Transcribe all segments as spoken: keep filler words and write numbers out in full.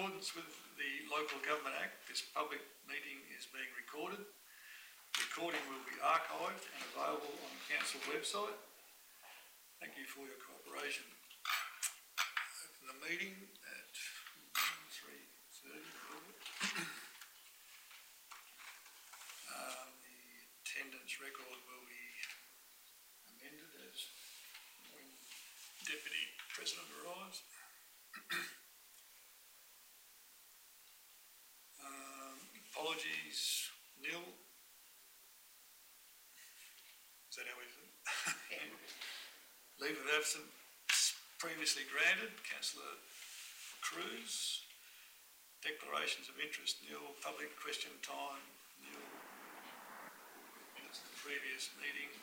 accordance with the Local Government Act, this public meeting is being recorded. The recording will be archived and available on the council website. Thank you for your cooperation. Open the meeting at three thirty. Um, the attendance record will be amended as when Deputy President arrives. um, apologies, nil. Is that how we do it? Yeah. Leave of absence previously granted, Councillor Cruz. Declarations of interest, nil. Public question time, nil. Minutes of the previous meeting.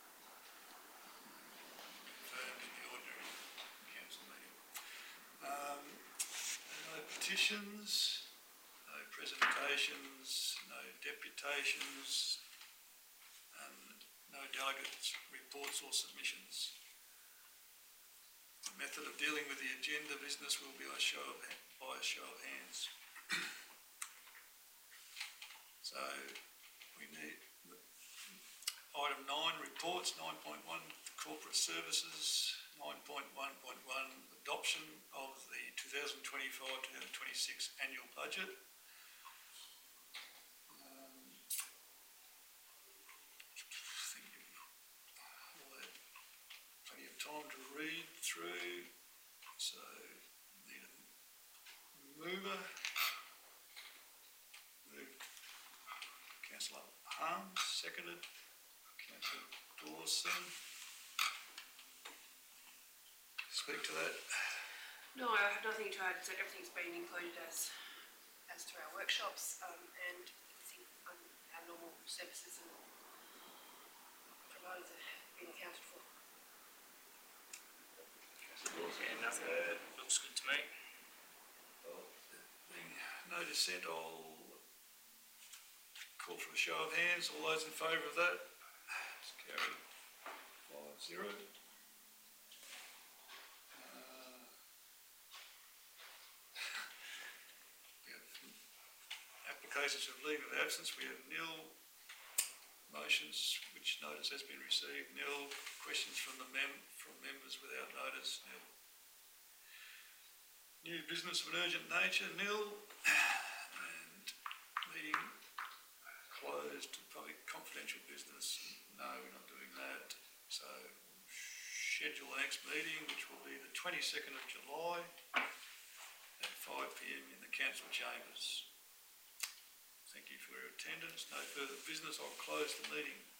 Confirmed in the ordinary council meeting. Um, no petitions, no presentations, no deputations, and no delegates' reports or submissions. The method of dealing with the agenda business will be by, show of, by a show of hands. So we need item nine, reports, nine point one, corporate services, nine point one point one, adoption of the two thousand twenty-five to two thousand twenty-six annual budget. Time to read through, so need a mover. Moved. Councillor Harms, seconded. Councillor Dawson. Speak to that. No, I have nothing to add. So everything's been included as as to our workshops, um, and I think um, our normal services and providers have been accounted for. Yeah, nothing. Uh, looks good to me. Well, being no dissent, I'll call for a show of hands. All those in favour of that? It's carried five zero. Uh, we have applications of leave of absence. We have nil. Motions which notice has been received, nil. Questions from the mem from members without notice, nil. New business of an urgent nature, nil. And meeting closed to public confidential business, no, we're not doing that. So we'll schedule the next meeting, which will be the twenty-second of July at five p m in the council chambers. Thank you for your attendance. No further business. I'll close the meeting.